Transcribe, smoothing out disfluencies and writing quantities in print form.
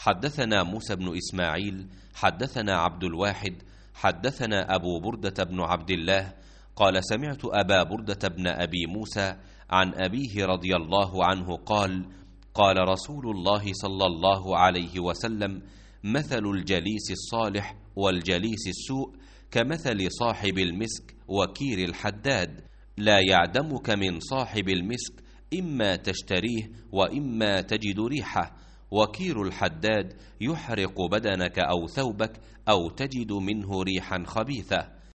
حدثنا موسى بن إسماعيل حدثنا عبد الواحد حدثنا أبو بردة بن عبد الله قال سمعت أبا بردة بن أبي موسى عن أبيه رضي الله عنه قال قال رسول الله صلى الله عليه وسلم مثل الجليس الصالح والجليس السوء كمثل صاحب المسك وكير الحداد، لا يعدمك من صاحب المسك إما تشتريه وإما تجد ريحه، وكير الحداد يحرق بدنك أو ثوبك أو تجد منه ريحا خبيثة.